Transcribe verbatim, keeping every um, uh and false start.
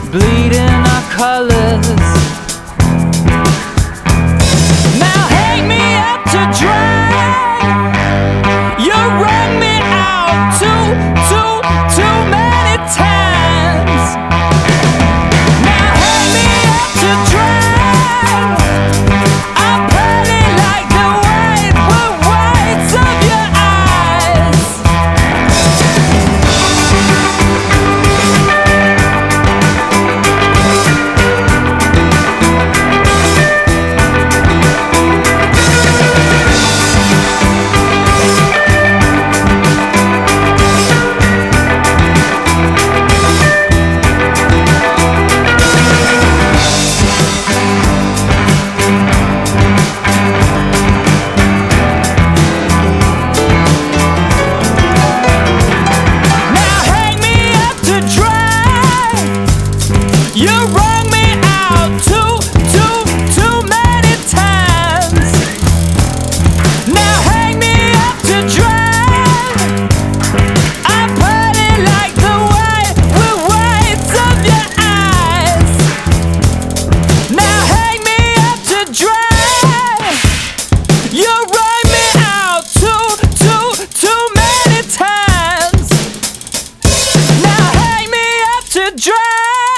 bleeding our colors. Now hang me up to dry. You run me out too, too, too many times. Now hang me up to dry. I'm burning like the white, whites of your eyes. You wrung me out too, too, too many times. Now hang me up to dry. I'm burning like the white, whites of your eyes. Now hang me up to dry. You wrung me out too, too, too many times. Now hang me up to dry.